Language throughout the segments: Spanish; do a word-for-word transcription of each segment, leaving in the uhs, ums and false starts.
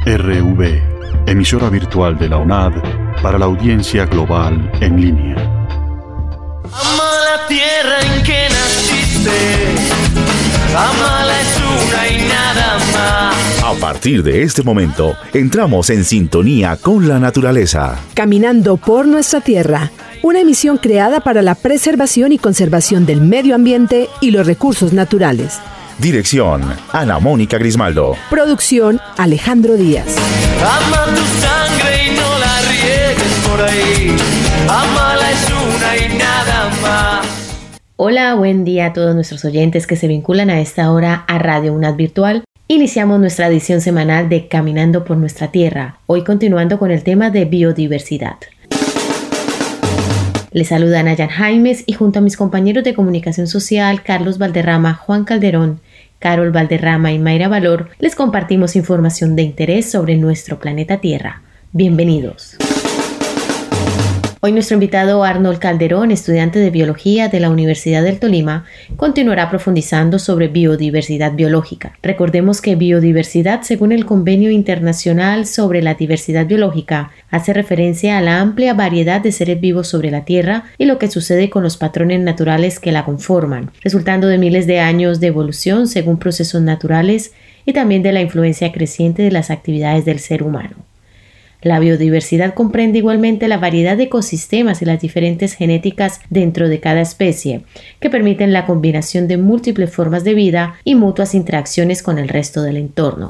R V, emisora virtual de la U N A D para la audiencia global en línea. Ama la tierra en que naciste, amala es una y nada más. A partir de este momento, entramos en sintonía con la naturaleza. Caminando por nuestra tierra, una emisión creada para la preservación y conservación del medio ambiente y los recursos naturales. Dirección, Ana Mónica Grismaldo. Producción, Alejandro Díaz. Ama tu sangre y no la riegues por ahí. Amala es una y nada más. Hola, buen día a todos nuestros oyentes que se vinculan a esta hora a Radio U N A D Virtual. Iniciamos nuestra edición semanal de Caminando por nuestra tierra, hoy continuando con el tema de biodiversidad. Les saluda Nayan Jaimes y junto a mis compañeros de comunicación social Carlos Valderrama, Juan Calderón, Carol Valderrama y Mayra Valor, les compartimos información de interés sobre nuestro planeta Tierra. Bienvenidos. Hoy nuestro invitado Arnold Calderón, estudiante de Biología de la Universidad del Tolima, continuará profundizando sobre biodiversidad biológica. Recordemos que biodiversidad, según el Convenio Internacional sobre la Diversidad Biológica, hace referencia a la amplia variedad de seres vivos sobre la Tierra y lo que sucede con los patrones naturales que la conforman, resultando de miles de años de evolución según procesos naturales y también de la influencia creciente de las actividades del ser humano. La biodiversidad comprende igualmente la variedad de ecosistemas y las diferentes genéticas dentro de cada especie, que permiten la combinación de múltiples formas de vida y mutuas interacciones con el resto del entorno.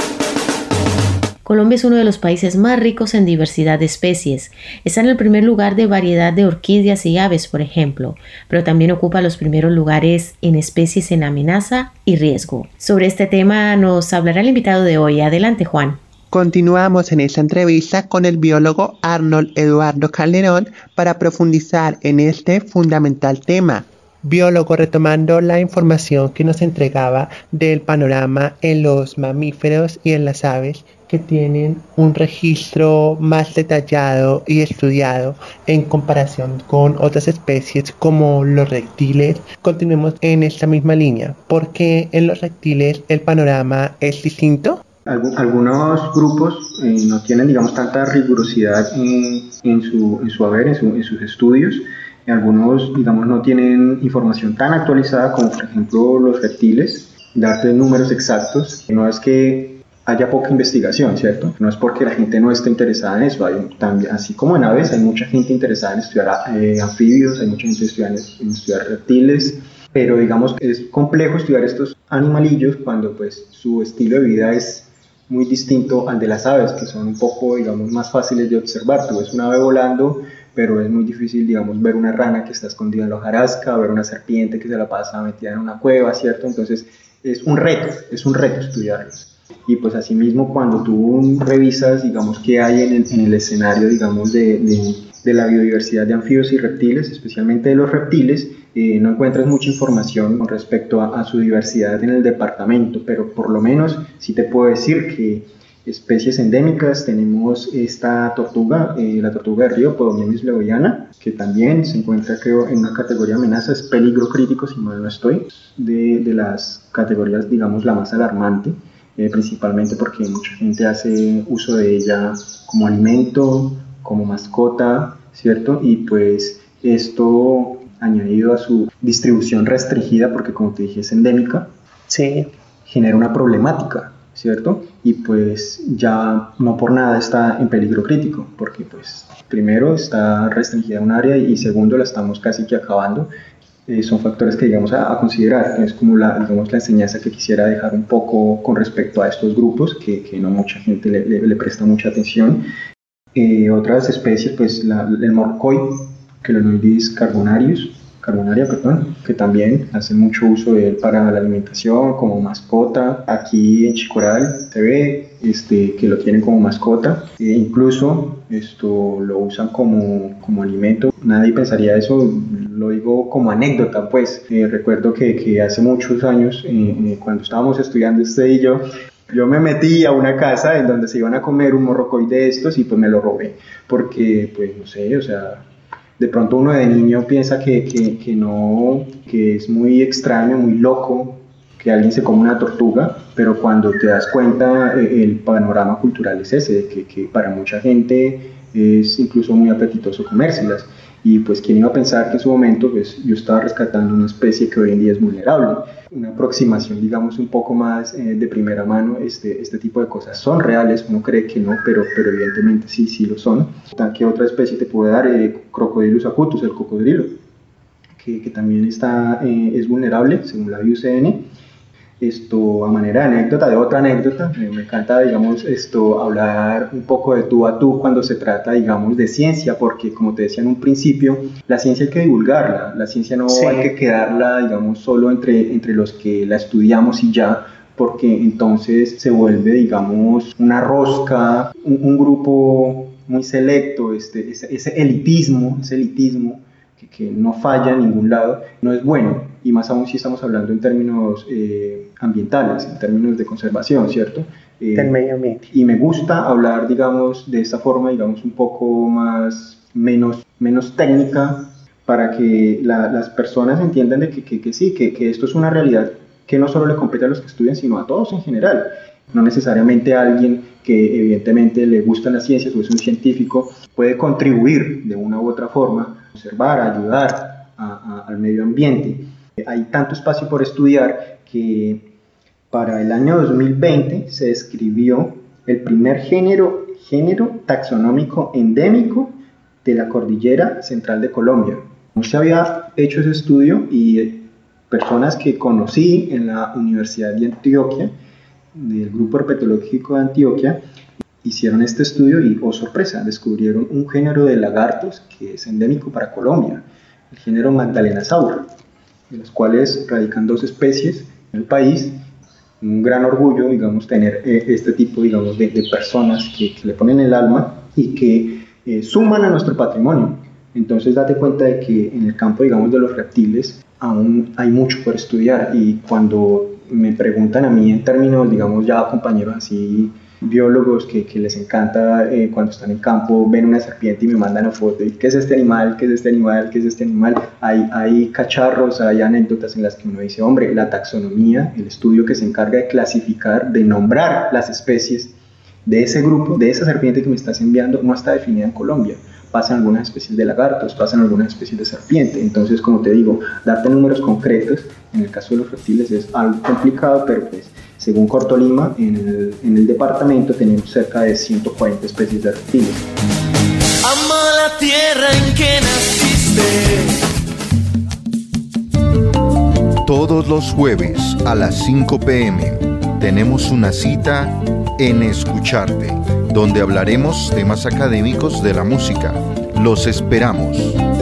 Colombia es uno de los países más ricos en diversidad de especies. Está en el primer lugar de variedad de orquídeas y aves, por ejemplo, pero también ocupa los primeros lugares en especies en amenaza y riesgo. Sobre este tema nos hablará el invitado de hoy. Adelante, Juan. Continuamos en esta entrevista con el biólogo Arnold Eduardo Calderón para profundizar en este fundamental tema. Biólogo, retomando la información que nos entregaba del panorama en los mamíferos y en las aves que tienen un registro más detallado y estudiado en comparación con otras especies como los reptiles. Continuemos en esta misma línea, porque en los reptiles el panorama es distinto. Algunos grupos eh, no tienen, digamos, tanta rigurosidad en, en, su, en su haber, en, su, en sus estudios. Algunos, digamos, no tienen información tan actualizada como, por ejemplo, los reptiles. Darte números exactos no es que haya poca investigación, ¿cierto? No es porque la gente no esté interesada en eso. Hay, también, así como en aves, hay mucha gente interesada en estudiar eh, anfibios, hay mucha gente interesada en, en estudiar reptiles. Pero, digamos, es complejo estudiar estos animalillos cuando, pues, su estilo de vida es muy distinto al de las aves, que son un poco, digamos, más fáciles de observar. Tú ves una ave volando, pero es muy difícil, digamos, ver una rana que está escondida en la hojarasca, ver una serpiente que se la pasa metida en una cueva, ¿cierto? Entonces, es un reto, es un reto estudiarlos. Y pues asimismo, cuando tú revisas, digamos, qué hay en el, en el escenario, digamos, de, de, de la biodiversidad de anfibios y reptiles, especialmente de los reptiles, Eh, no encuentras mucha información con respecto a, a su diversidad en el departamento, pero por lo menos sí te puedo decir que especies endémicas tenemos esta tortuga, eh, la tortuga de río, Podomymis leoviana, que también se encuentra, creo, en una categoría de amenaza, es peligro crítico, si mal no estoy, de, de las categorías, digamos, la más alarmante, eh, principalmente porque mucha gente hace uso de ella como alimento, como mascota, ¿cierto? Y pues esto, añadido a su distribución restringida, porque como te dije es endémica, sí, genera una problemática, ¿cierto? Y pues ya no por nada está en peligro crítico, porque pues primero está restringida un área y segundo la estamos casi que acabando. Eh, son factores que digamos a, a considerar. Es como la, digamos, la enseñanza que quisiera dejar un poco con respecto a estos grupos que, que no mucha gente le, le, le presta mucha atención. Eh, otras especies, pues la, el morcoy, Chelonoidis carbonarius, carbonaria, perdón, que también hacen mucho uso de él para la alimentación, como mascota. Aquí en Chicoral se ve este, que lo tienen como mascota, e incluso esto lo usan como, como alimento. Nadie pensaría eso, lo digo como anécdota, pues. Eh, recuerdo que, que hace muchos años, eh, eh, cuando estábamos estudiando este y yo, yo me metí a una casa en donde se iban a comer un morrocoy de estos y pues me lo robé, porque pues no sé, o sea, de pronto uno de niño piensa que, que, que no, que es muy extraño, muy loco que alguien se come una tortuga, pero cuando te das cuenta eh, el panorama cultural es ese, de que, que para mucha gente es incluso muy apetitoso comérselas. Y pues quién iba a pensar que en su momento pues, yo estaba rescatando una especie que hoy en día es vulnerable. Una aproximación, digamos, un poco más eh, de primera mano, este, este tipo de cosas son reales, uno cree que no, pero, pero evidentemente sí, sí lo son. ¿Qué otra especie te puede dar? Eh, Crocodylus acutus, el cocodrilo, que, que también está, eh, es vulnerable, según la I U C N. Esto, a manera de anécdota, de otra anécdota, eh, me encanta, digamos, esto, hablar un poco de tú a tú cuando se trata, digamos, de ciencia, porque como te decía en un principio, la ciencia hay que divulgarla, la ciencia no sí. hay que quedarla, digamos, solo entre, entre los que la estudiamos y ya, porque entonces se vuelve, digamos, una rosca, un, un grupo muy selecto, este, ese, ese elitismo, ese elitismo que, que no falla en ningún lado, no es bueno. Y más aún si estamos hablando en términos eh, ambientales, en términos de conservación, ¿cierto? Eh, Del medio ambiente. Y me gusta hablar, digamos, de esta forma, digamos, un poco más, menos, menos técnica, para que la, las personas entiendan de que, que, que sí, que, que esto es una realidad que no solo le compete a los que estudian, sino a todos en general. No necesariamente a alguien que evidentemente le gustan las ciencias o es un científico, puede contribuir de una u otra forma, observar, ayudar a, a, al medio ambiente. Hay tanto espacio por estudiar que para el año dos mil veinte se describió el primer género, género taxonómico endémico de la cordillera central de Colombia. No se había hecho ese estudio y personas que conocí en la Universidad de Antioquia, del Grupo Herpetológico de Antioquia, hicieron este estudio y, oh sorpresa, descubrieron un género de lagartos que es endémico para Colombia, el género Magdalenasaura, de los cuales radican dos especies en el país. Un gran orgullo, digamos, tener eh, este tipo, digamos, de, de personas que, que le ponen el alma y que eh, suman a nuestro patrimonio. Entonces date cuenta de que en el campo, digamos, de los reptiles aún hay mucho por estudiar, y cuando me preguntan a mí en términos, digamos, ya compañeros así, biólogos que, que les encanta eh, cuando están en campo, ven una serpiente y me mandan una foto, y ¿qué es este animal? ¿Qué es este animal? ¿Qué es este animal? Hay, hay cacharros, hay anécdotas en las que uno dice, hombre, la taxonomía, el estudio que se encarga de clasificar, de nombrar las especies de ese grupo, de esa serpiente que me estás enviando, no está definida en Colombia. Pasan algunas especies de lagartos, pasan algunas especies de serpiente. Entonces, como te digo, darte números concretos en el caso de los reptiles es algo complicado, pero pues según Cortolima, en el, en el departamento tenemos cerca de ciento cuarenta especies de reptiles. Ama la tierra en que naciste. Todos los jueves a las cinco p m tenemos una cita en Escucharte, donde hablaremos temas académicos de la música. Los esperamos.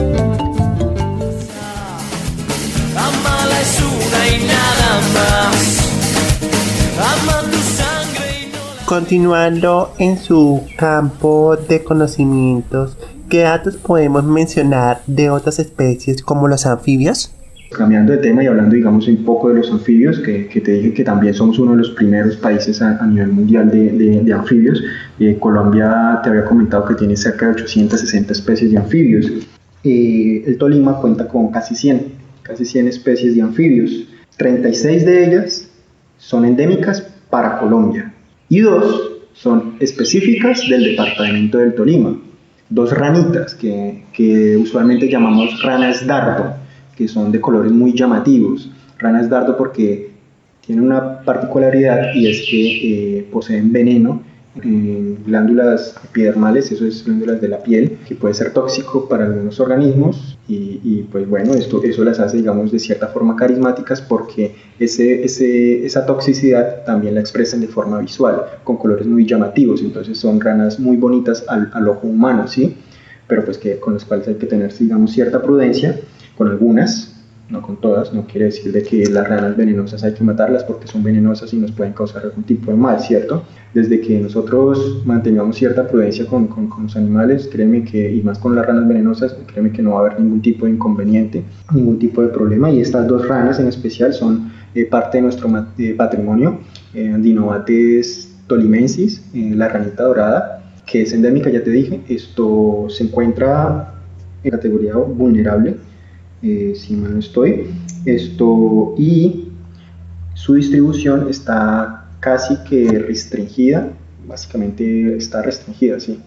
Amala es una y nada más. Ama tu sangre y no la... Continuando en su campo de conocimientos, ¿qué datos podemos mencionar de otras especies como los anfibios? Cambiando de tema y hablando, digamos, un poco de los anfibios, que, que te dije que también somos uno de los primeros países a, a nivel mundial de, de, de anfibios. Eh, Colombia, te había comentado que tiene cerca de ochocientas sesenta especies de anfibios. Eh, el Tolima cuenta con casi cien, casi cien especies de anfibios. treinta y seis de ellas son endémicas para Colombia y dos son específicas del departamento del Tolima. Dos ranitas que, que usualmente llamamos ranas dardo, que son de colores muy llamativos. Ranas dardo porque tienen una particularidad, y es que eh, poseen veneno en glándulas epidermales, eso es glándulas de la piel, que puede ser tóxico para algunos organismos, y, y pues bueno, esto, eso las hace, digamos, de cierta forma carismáticas, porque ese, ese, esa toxicidad también la expresan de forma visual, con colores muy llamativos. Entonces son ranas muy bonitas al, al ojo humano, ¿sí? Pero pues que, con las cuales hay que tener, digamos, cierta prudencia. Con algunas, no con todas, no quiere decir de que las ranas venenosas hay que matarlas porque son venenosas y nos pueden causar algún tipo de mal, ¿cierto? Desde que nosotros mantengamos cierta prudencia con, con, con los animales, créeme que, y más con las ranas venenosas, créeme que no va a haber ningún tipo de inconveniente, ningún tipo de problema. Y estas dos ranas en especial son eh, parte de nuestro eh, patrimonio, eh, Dinobates tolimensis, eh, la ranita dorada, que es endémica, ya te dije. Esto se encuentra en categoría vulnerable, Eh, si mal no estoy, esto, y su distribución está casi que restringida, básicamente está restringida, ¿sí?,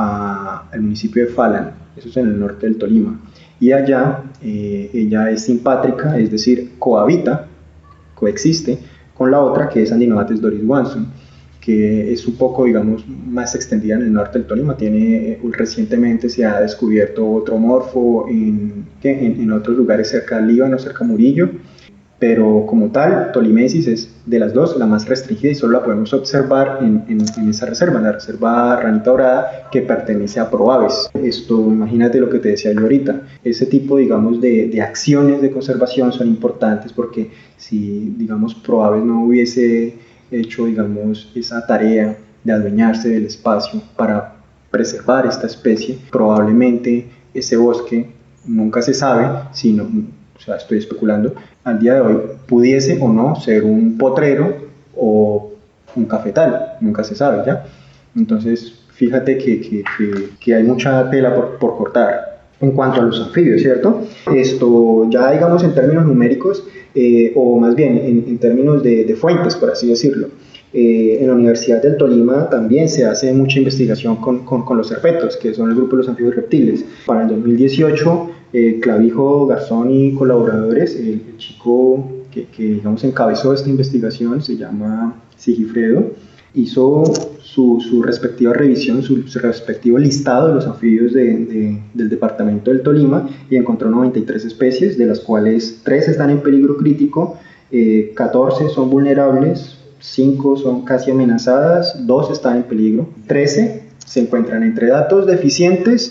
a, al municipio de Falan, eso es en el norte del Tolima, y allá eh, ella es simpátrica, es decir, cohabita, coexiste con la otra que es Andinobates doriswanson, que es un poco, digamos, más extendida en el norte del Tolima. Tiene, eh, recientemente se ha descubierto otro morfo en, en, en otros lugares cerca del Líbano, cerca de Murillo, pero como tal, Tolimensis es de las dos la más restringida y solo la podemos observar en, en, en esa reserva, en la reserva Ranita Dorada, que pertenece a Proaves. Esto, imagínate lo que te decía yo ahorita, ese tipo, digamos, de, de acciones de conservación son importantes porque si, digamos, Proaves no hubiese hecho, digamos, esa tarea de adueñarse del espacio para preservar esta especie, probablemente ese bosque, nunca se sabe, sino, o sea, estoy especulando, al día de hoy pudiese o no ser un potrero o un cafetal, nunca se sabe, ¿ya? Entonces, fíjate que, que, que, que hay mucha tela por, por cortar. En cuanto a los anfibios, ¿cierto? Esto ya, digamos, en términos numéricos, eh, o más bien en, en términos de, de fuentes, por así decirlo. Eh, en la Universidad del Tolima también se hace mucha investigación con, con, con los herpetos, que son el grupo de los anfibios reptiles. Para el dos mil dieciocho, eh, Clavijo, Garzón y colaboradores, el, el chico que, que, digamos, encabezó esta investigación se llama Sigifredo, hizo su, su respectiva revisión, su, su respectivo listado de los anfibios de, de, del departamento del Tolima y encontró noventa y tres especies, de las cuales tres están en peligro crítico, eh, catorce son vulnerables, cinco son casi amenazadas, dos están en peligro, trece se encuentran entre datos deficientes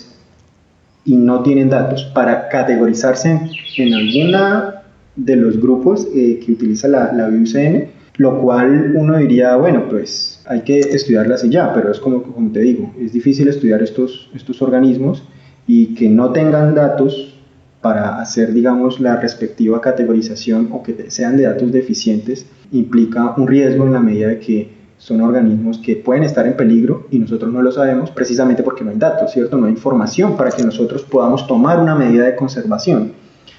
y no tienen datos para categorizarse en, en alguna de los grupos eh, que utiliza la, la B U C N, lo cual uno diría, bueno, pues hay que estudiarlas y ya, pero es como, como te digo, es difícil estudiar estos, estos organismos y que no tengan datos para hacer, digamos, la respectiva categorización o que sean de datos deficientes implica un riesgo en la medida de que son organismos que pueden estar en peligro y nosotros no lo sabemos precisamente porque no hay datos, ¿cierto? No hay información para que nosotros podamos tomar una medida de conservación.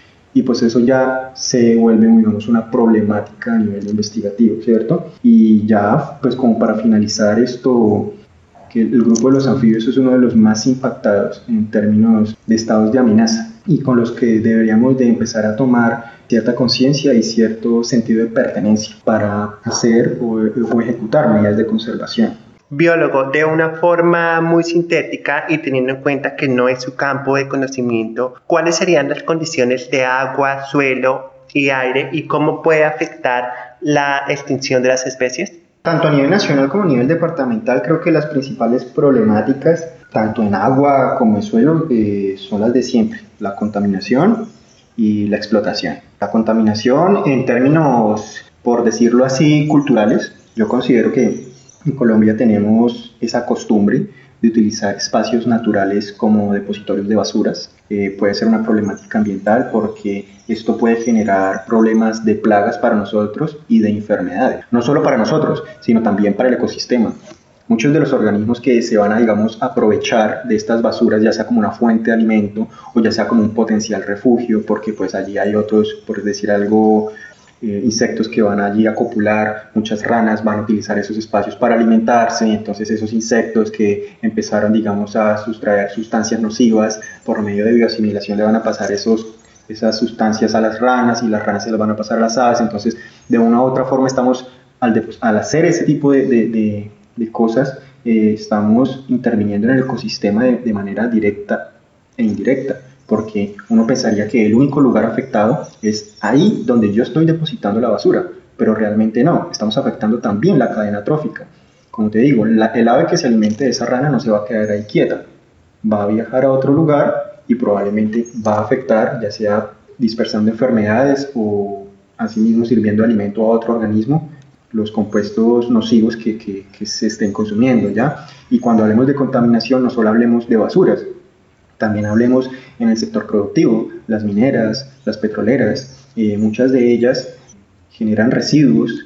Y pues eso ya se vuelve, digamos, una problemática a nivel investigativo, ¿cierto? Y ya, pues como para finalizar esto, que el grupo de los anfibios es uno de los más impactados en términos de estados de amenaza y con los que deberíamos de empezar a tomar cierta conciencia y cierto sentido de pertenencia para hacer o, o ejecutar medidas de conservación. Biólogo, de una forma muy sintética y teniendo en cuenta que no es su campo de conocimiento, ¿cuáles serían las condiciones de agua, suelo y aire y cómo puede afectar la extinción de las especies? Tanto a nivel nacional como a nivel departamental, creo que las principales problemáticas, tanto en agua como en suelo, eh, son las de siempre: la contaminación y la explotación. La contaminación, en términos, por decirlo así, culturales, yo considero que en Colombia tenemos esa costumbre de utilizar espacios naturales como depositorios de basuras. Eh, puede ser una problemática ambiental porque esto puede generar problemas de plagas para nosotros y de enfermedades. No solo para nosotros, sino también para el ecosistema. Muchos de los organismos que se van a, digamos, aprovechar de estas basuras, ya sea como una fuente de alimento o ya sea como un potencial refugio, porque pues allí hay otros, por decir algo, Eh, insectos que van allí a copular, muchas ranas van a utilizar esos espacios para alimentarse, y entonces esos insectos que empezaron, digamos, a sustraer sustancias nocivas por medio de bioasimilación le van a pasar esos, esas sustancias a las ranas y las ranas se las van a pasar a las aves. Entonces, de una u otra forma estamos, al, de, al hacer ese tipo de, de, de, de cosas, eh, estamos interviniendo en el ecosistema de, de manera directa e indirecta, porque uno pensaría que el único lugar afectado es ahí donde yo estoy depositando la basura, pero realmente no, estamos afectando también la cadena trófica. Como te digo, la, el ave que se alimente de esa rana no se va a quedar ahí quieta, va a viajar a otro lugar y probablemente va a afectar, ya sea dispersando enfermedades o asimismo sirviendo de alimento a otro organismo, los compuestos nocivos que, que, que se estén consumiendo, ¿ya? Y cuando hablemos de contaminación no solo hablemos de basuras, también hablemos en el sector productivo, las mineras, las petroleras, eh, muchas de ellas generan residuos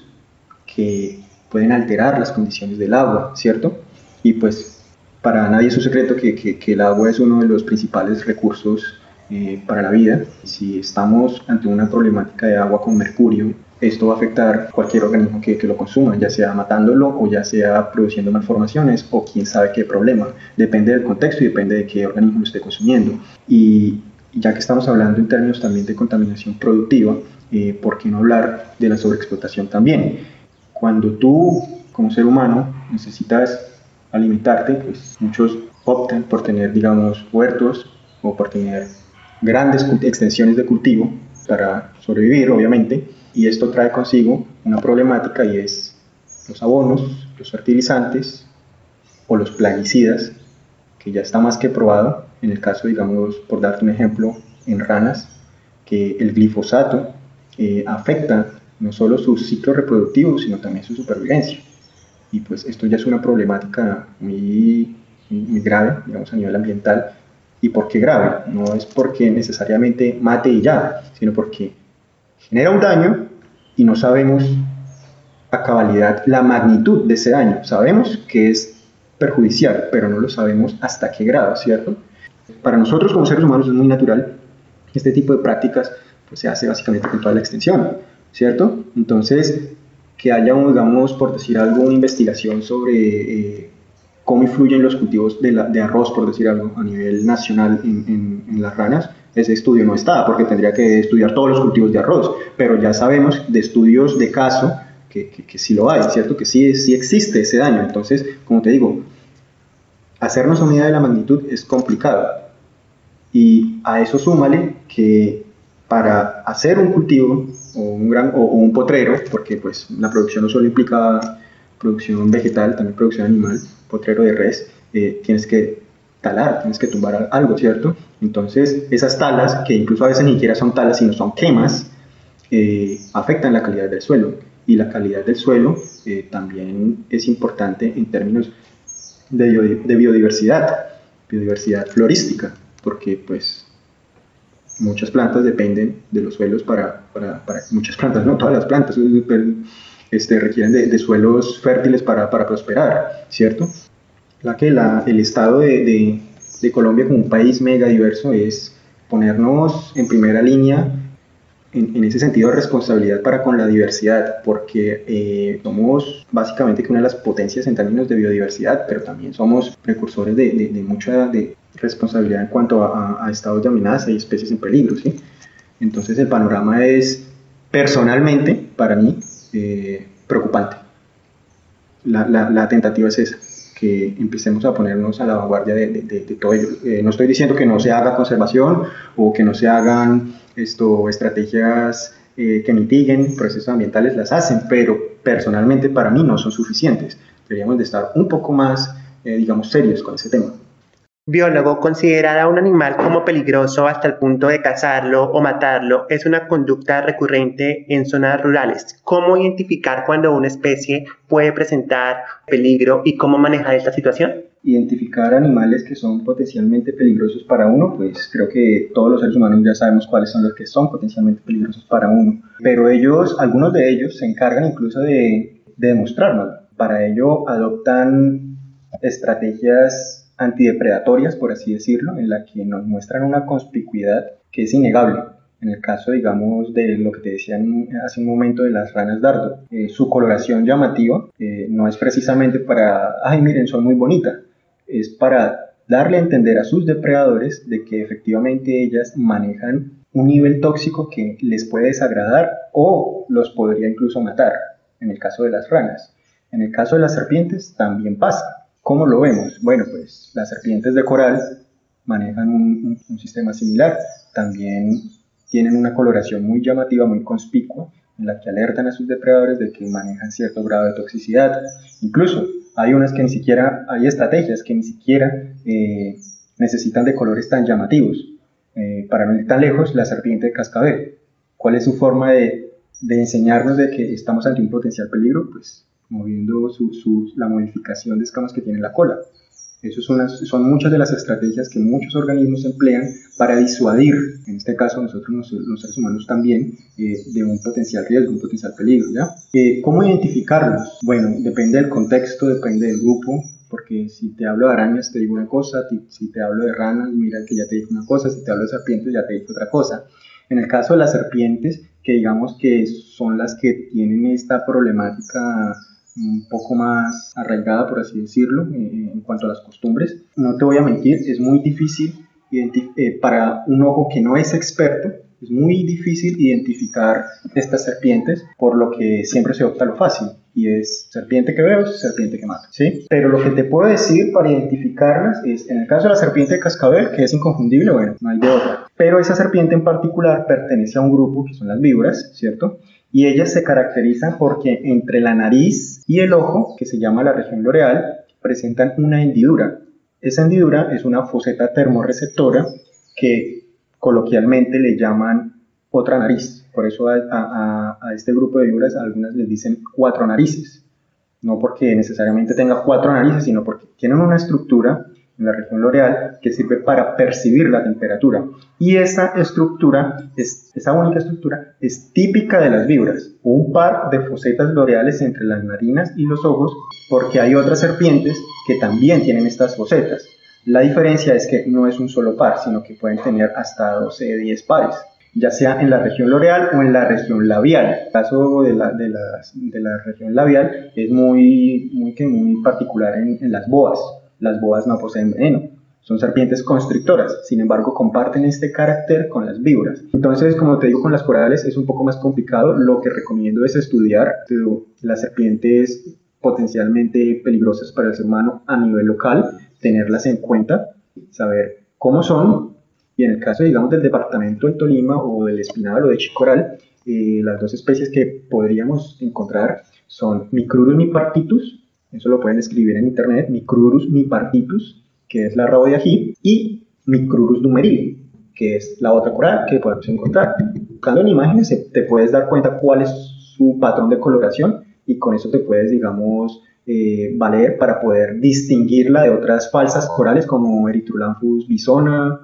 que pueden alterar las condiciones del agua, ¿cierto? Y pues para nadie es un secreto que, que, que el agua es uno de los principales recursos eh, para la vida. Si estamos ante una problemática de agua con mercurio, esto va a afectar cualquier organismo que, que lo consuma, ya sea matándolo o ya sea produciendo malformaciones o quién sabe qué problema. Depende del contexto y depende de qué organismo lo esté consumiendo. Y ya que estamos hablando en términos también de contaminación productiva, eh, ¿por qué no hablar de la sobreexplotación también? Cuando tú, como ser humano, necesitas alimentarte, pues muchos optan por tener, digamos, huertos o por tener grandes extensiones de cultivo para sobrevivir, obviamente, y esto trae consigo una problemática y es los abonos, los fertilizantes o los plaguicidas, que ya está más que probado, en el caso, digamos, por darte un ejemplo, en ranas, que el glifosato eh, afecta no solo su ciclo reproductivo, sino también su supervivencia. Y pues esto ya es una problemática muy, muy grave, digamos, a nivel ambiental. ¿Y por qué grave? No es porque necesariamente mate y ya, sino porque genera un daño y no sabemos a cabalidad la magnitud de ese daño. Sabemos que es perjudicial, pero no lo sabemos hasta qué grado, ¿cierto? Para nosotros como seres humanos es muy natural. Este tipo de prácticas pues, se hace básicamente con toda la extensión, ¿cierto? Entonces, que haya, digamos, por decir algo, una investigación sobre eh, cómo influyen los cultivos de, la, de arroz, por decir algo, a nivel nacional en, en, en las ranas, ese estudio no está, porque tendría que estudiar todos los cultivos de arroz, pero ya sabemos de estudios de caso que, que, que sí lo hay, ¿cierto? Que sí, sí existe ese daño. Entonces, como te digo, hacernos una idea de la magnitud es complicado, y a eso súmale que para hacer un cultivo o un, gran, o, o un potrero, porque pues la producción no solo implica producción vegetal, también producción animal, potrero de res, eh, tienes que talar, tienes que tumbar algo, ¿cierto? Entonces esas talas, que incluso a veces ni siquiera son talas, sino son quemas, eh, afectan la calidad del suelo, y la calidad del suelo eh, también es importante en términos de, de biodiversidad, biodiversidad florística, porque pues muchas plantas dependen de los suelos para, para, para muchas plantas, no todas las plantas este, requieren de, de suelos fértiles para, para prosperar, ¿cierto? La que la, el estado de, de, de Colombia como un país mega diverso es ponernos en primera línea en, en ese sentido de responsabilidad para con la diversidad, porque eh, somos básicamente que una de las potencias en términos de biodiversidad, pero también somos precursores de, de, de mucha de responsabilidad en cuanto a, a estados de amenaza y especies en peligro, ¿sí? Entonces el panorama es, personalmente, para mí, eh, preocupante. La, la, la tentativa es esa, que empecemos a ponernos a la vanguardia de, de, de, de todo ello. Eh, no estoy diciendo que no se haga conservación o que no se hagan esto, estrategias eh, que mitiguen procesos ambientales, las hacen, pero personalmente para mí no son suficientes. Deberíamos de estar un poco más, eh, digamos, serios con ese tema. Biólogo, considerar a un animal como peligroso hasta el punto de cazarlo o matarlo es una conducta recurrente en zonas rurales. ¿Cómo identificar cuando una especie puede presentar peligro y cómo manejar esta situación? Identificar animales que son potencialmente peligrosos para uno, pues creo que todos los seres humanos ya sabemos cuáles son los que son potencialmente peligrosos para uno. Pero ellos, algunos de ellos, se encargan incluso de, de demostrarlo. Para ello adoptan estrategias antidepredatorias, por así decirlo, en la que nos muestran una conspicuidad que es innegable. En el caso, digamos, de lo que te decía hace un momento de las ranas dardo, eh, su coloración llamativa eh, no es precisamente para, ay, miren, son muy bonitas, es para darle a entender a sus depredadores de que efectivamente ellas manejan un nivel tóxico que les puede desagradar o los podría incluso matar, en el caso de las ranas. En el caso de las serpientes también pasa. ¿Cómo lo vemos? Bueno, pues las serpientes de coral manejan un, un, un sistema similar. También tienen una coloración muy llamativa, muy conspicua, en la que alertan a sus depredadores de que manejan cierto grado de toxicidad. Incluso hay unas que ni siquiera, hay estrategias que ni siquiera eh, necesitan de colores tan llamativos. Eh, para no ir tan lejos, la serpiente de cascabel. ¿Cuál es su forma de, de enseñarnos de que estamos ante un potencial peligro? Pues moviendo su, su, la modificación de escamas que tiene la cola. Esas son, las, son muchas de las estrategias que muchos organismos emplean para disuadir, en este caso nosotros los, los seres humanos también, eh, de un potencial riesgo, un potencial peligro, ¿ya? Eh, ¿Cómo identificarlos? Bueno, depende del contexto, depende del grupo, porque si te hablo de arañas te digo una cosa, si te hablo de ranas, mira que ya te dije una cosa, si te hablo de serpientes ya te dije otra cosa. En el caso de las serpientes, que digamos que son las que tienen esta problemática un poco más arraigada, por así decirlo, eh, en cuanto a las costumbres. No te voy a mentir, es muy difícil eh, para un ojo que no es experto, es muy difícil identificar estas serpientes, por lo que siempre se opta a lo fácil, y es serpiente que veo, serpiente que mato, ¿sí? Pero lo que te puedo decir para identificarlas es, en el caso de la serpiente de cascabel, que es inconfundible, bueno, no hay de otra. Pero esa serpiente en particular pertenece a un grupo que son las víboras, ¿cierto? Y ellas se caracterizan porque entre la nariz y el ojo, que se llama la región loreal, presentan una hendidura. Esa hendidura es una foseta termorreceptora que coloquialmente le llaman otra nariz. Por eso a, a, a este grupo de víboras algunas les dicen cuatro narices. No porque necesariamente tenga cuatro narices, sino porque tienen una estructura en la región loreal que sirve para percibir la temperatura. Y esa estructura, es, esa única estructura, es típica de las víboras. Un par de fosetas loreales entre las narinas y los ojos, porque hay otras serpientes que también tienen estas fosetas. La diferencia es que no es un solo par, sino que pueden tener hasta doce, diez pares, ya sea en la región loreal o en la región labial. El caso de la, de la, de la región labial es muy, muy, muy particular en, en las boas. Las boas no poseen veneno, son serpientes constrictoras, sin embargo comparten este carácter con las víboras. Entonces, como te digo, con las corales es un poco más complicado. Lo que recomiendo es estudiar las serpientes potencialmente peligrosas para el ser humano a nivel local, tenerlas en cuenta, saber cómo son, y en el caso, digamos, del departamento del Tolima o del Espinal o de Chicoral, eh, las dos especies que podríamos encontrar son Micrurus mipartitus, eso lo pueden escribir en internet, Micrurus mipartitus, que es la rabo de ají, y Micrurus dumeril, que es la otra coral que podemos encontrar. Buscando en imágenes te puedes dar cuenta cuál es su patrón de coloración, y con eso te puedes, digamos, Eh, valer para poder distinguirla de otras falsas corales como Erythrolamphus bisona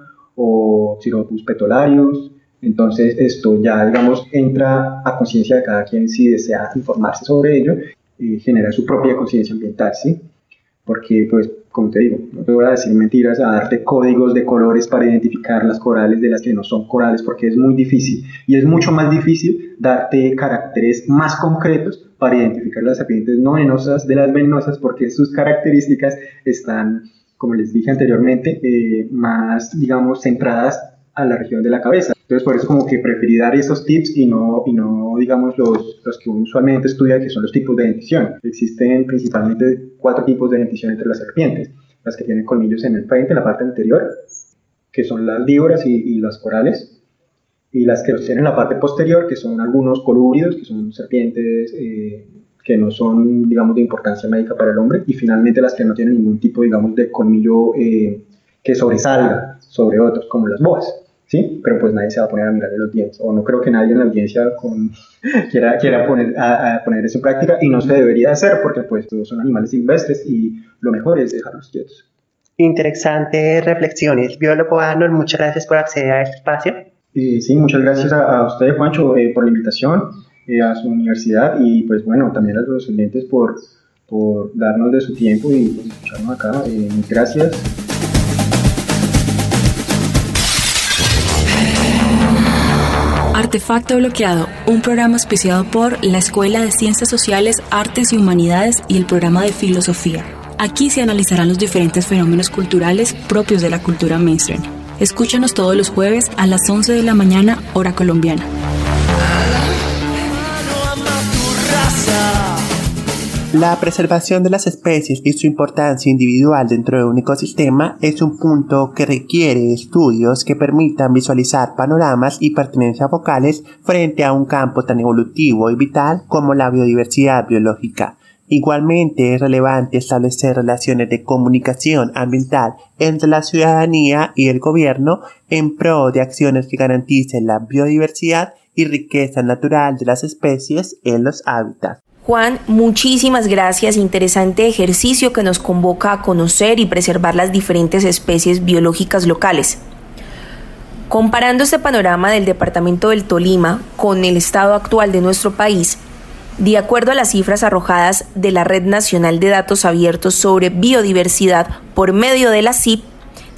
o Xeropus petolarius. Entonces esto ya, digamos, entra a conciencia de cada quien si desea informarse sobre ello y generar su propia conciencia ambiental, ¿sí? Porque, pues, como te digo, no te voy a decir mentiras, a darte códigos de colores para identificar las corales de las que no son corales, porque es muy difícil, y es mucho más difícil darte caracteres más concretos para identificar las serpientes no venenosas de las venenosas, porque sus características están, como les dije anteriormente, eh, más, digamos, centradas a la región de la cabeza. Entonces, por eso como que preferí dar esos tips y no, y no digamos, los, los que uno usualmente estudia, que son los tipos de dentición. Existen principalmente cuatro tipos de dentición entre las serpientes. Las que tienen colmillos en el frente, en la parte anterior, que son las víboras y, y las corales. Y las que los tienen en la parte posterior, que son algunos colúbridos, que son serpientes eh, que no son, digamos, de importancia médica para el hombre. Y finalmente las que no tienen ningún tipo, digamos, de colmillo eh, que sobresalga sobre otros, como las boas, ¿sí? Pero pues nadie se va a poner a mirarle los dientes, o no creo que nadie en la audiencia con, quiera, quiera poner, a, a poner eso en práctica, y no se debería hacer porque pues todos son animales silvestres y lo mejor es dejarlos quietos. Interesantes reflexiones. Biólogo Arnold, muchas gracias por acceder a este espacio. Eh, sí, muchas gracias a, a usted, Juancho, eh, por la invitación, eh, a su universidad, y pues bueno, también a los oyentes por, por darnos de su tiempo y pues, escucharnos acá. Eh, gracias. Artefacto Bloqueado, un programa auspiciado por la Escuela de Ciencias Sociales, Artes y Humanidades y el programa de Filosofía. Aquí se analizarán los diferentes fenómenos culturales propios de la cultura mainstream. Escúchanos todos los jueves a las once de la mañana, hora colombiana. La preservación de las especies y su importancia individual dentro de un ecosistema es un punto que requiere estudios que permitan visualizar panoramas y pertenencias focales frente a un campo tan evolutivo y vital como la biodiversidad biológica. Igualmente es relevante establecer relaciones de comunicación ambiental entre la ciudadanía y el gobierno en pro de acciones que garanticen la biodiversidad y riqueza natural de las especies en los hábitats. Juan, muchísimas gracias. Interesante ejercicio que nos convoca a conocer y preservar las diferentes especies biológicas locales. Comparando este panorama del departamento del Tolima con el estado actual de nuestro país, de acuerdo a las cifras arrojadas de la Red Nacional de Datos Abiertos sobre Biodiversidad por medio de la C I P,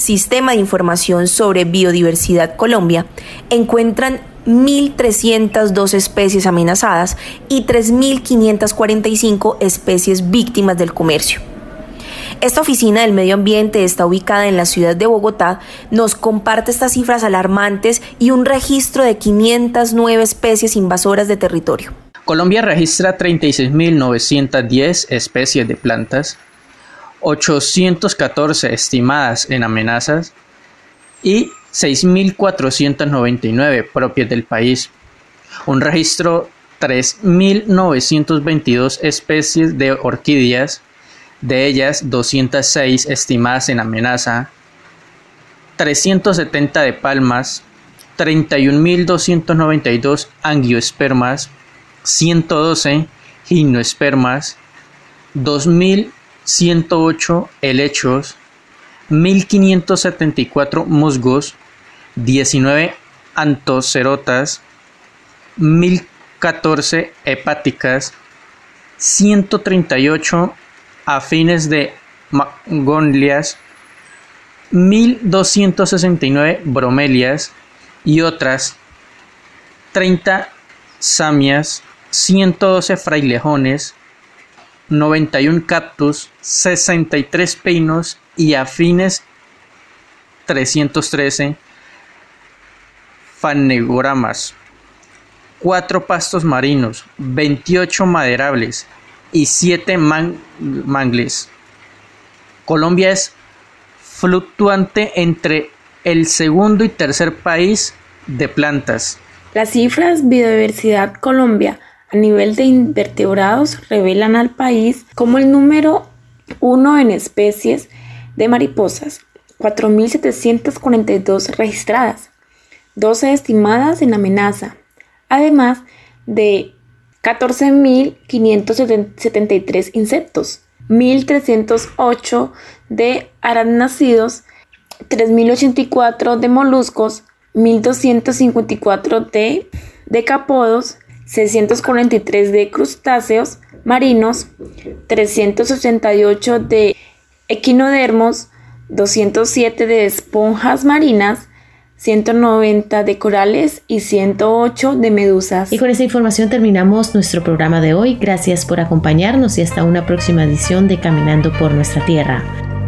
Sistema de Información sobre Biodiversidad Colombia, encuentran mil trescientas dos especies amenazadas y tres mil quinientas cuarenta y cinco especies víctimas del comercio. Esta oficina del medio ambiente está ubicada en la ciudad de Bogotá, nos comparte estas cifras alarmantes y un registro de quinientas nueve especies invasoras de territorio. Colombia registra treinta y seis mil novecientas diez especies de plantas, ochocientas catorce estimadas en amenazas y seis mil cuatrocientas noventa y nueve propias del país. Un registro tres mil novecientas veintidós especies de orquídeas, de ellas doscientas seis estimadas en amenaza, trescientas setenta de palmas, treinta y un mil doscientos noventa y dos angiospermas, ciento doce gimnospermas, dos mil ciento ocho helechos, mil quinientos setenta y cuatro musgos, diecinueve antocerotas, mil catorce hepáticas, ciento treinta y ocho afines de magonias, mil doscientas sesenta y nueve bromelias y otras treinta samias, ciento doce frailejones, noventa y uno cactus, sesenta y tres pinos y afines trescientos trece fanegoramas, cuatro pastos marinos, veintiocho maderables y siete man- mangles. Colombia es fluctuante entre el segundo y tercer país de plantas. Las cifras Biodiversidad Colombia a nivel de invertebrados revelan al país como el número uno en especies de mariposas, cuatro mil setecientas cuarenta y dos registradas, doce estimadas en amenaza, además de catorce mil quinientos setenta y tres insectos, mil trescientos ocho de arácnidos, tres mil ochenta y cuatro de moluscos, mil doscientos cincuenta y cuatro de decápodos, seiscientos cuarenta y tres de crustáceos marinos, trescientos ochenta y ocho de equinodermos, doscientos siete de esponjas marinas, ciento noventa de corales y ciento ocho de medusas. Y con esta información terminamos nuestro programa de hoy. Gracias por acompañarnos y hasta una próxima edición de Caminando por Nuestra Tierra.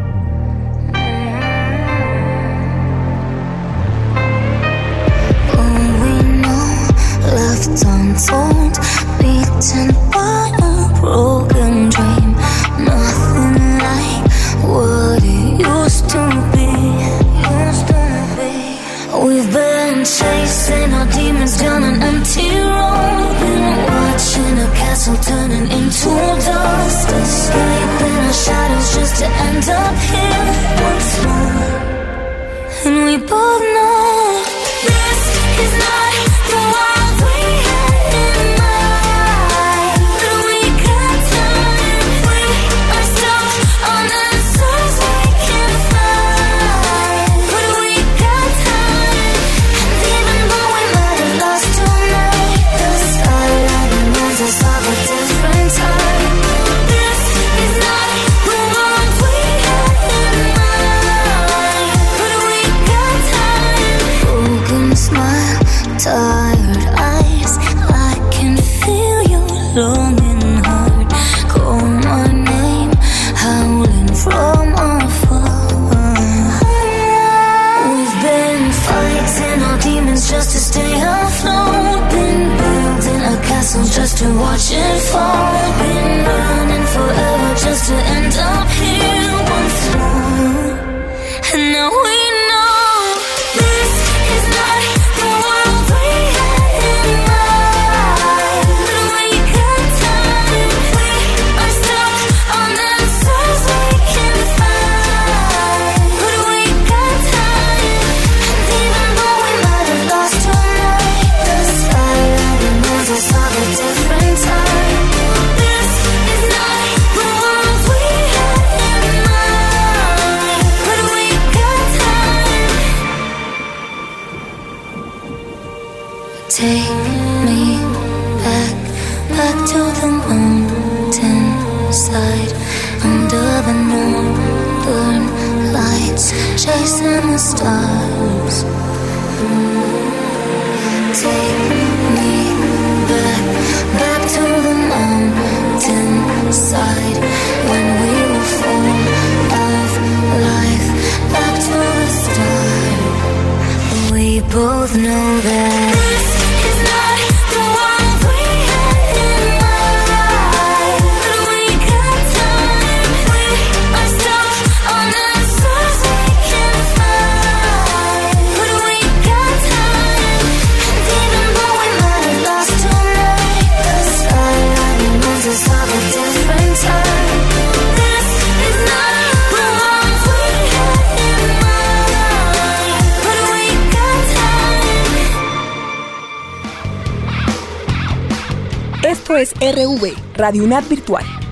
Untold, beaten by a broken dream. Nothing like what it used to be. Used to be. We've been chasing our demons down an empty road. Been watching a castle turning into dust. Escaping our shadows just to end up here once more. And we both know this is not the world we had in mind. But we got time. We are stuck on answers we can't find. But we got time. And even though we might have lost tonight, the starlight reminds us of a different time. This is not the world we had in mind. But we got time. Broken smile, tired eyes, I can feel your longing heart. Call my name, howling from afar. We've been fighting our demons just to stay afloat. Been building a castle just to watch it fall. Been running forever just to end up here once more. And now we know this is not the world we had in mind. But we got time. We are stuck on answers we can't find. But we got time. And even though we might have lost tonight, the starlight reminds us of a different time. This is not the world we had in mind. But we got time. Take me back, back to the mountain side, under the northern lights. just chasing the stars. Take me back, back to the mountain side when we were full of life. Back to the start. We both know that this is not the one we had in mind. But we got time. We are stuck on answers we can't find. But we got time. And even though we might have lost tonight, the skyline reminds us of a different time. This is not the one we had in mind. But we got time. Esto es R V, Radio UNAD Virtual.